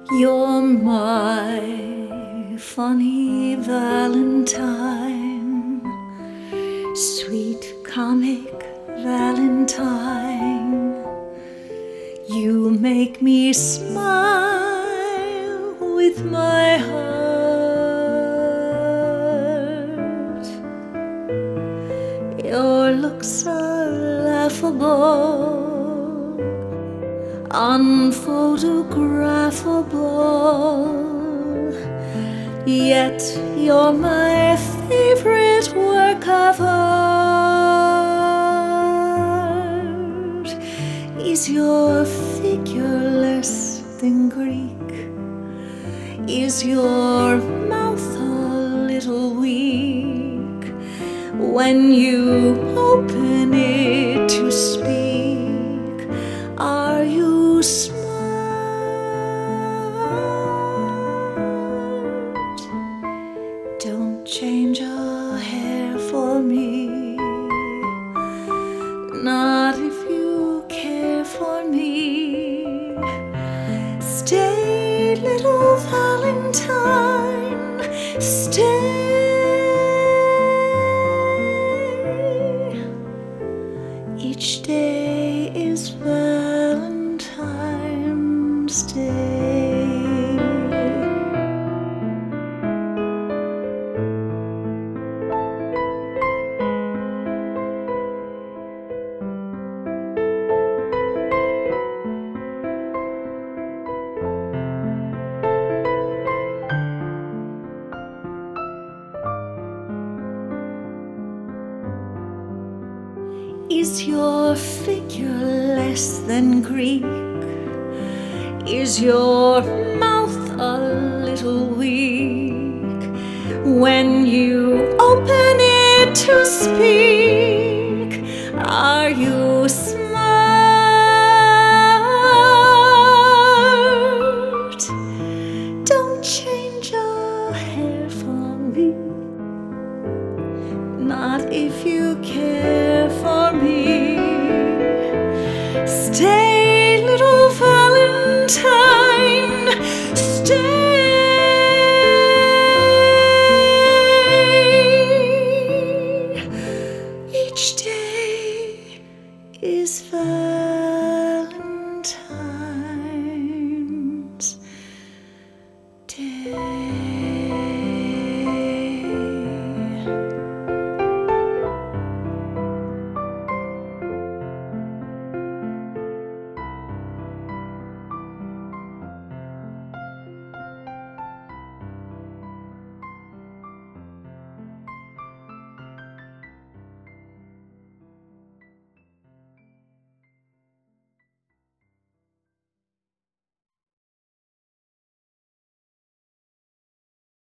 You're my funny Valentine, sweet comic Valentine. You make me smile with my heart. Your looks are laughable, unphotographable, yet you're my favorite work of art. Is your figure less than Greek? Is your mouth a little weak when you open it to speak? Are you smart? Don't change your hair for me, not if you care for me. Stay, little Valentine, stay. Each day is Valentine's Day. Is your figure less than Greek? Is your mouth a little weak when you open it to speak? Are you smart? Don't change your hair for me, not if you care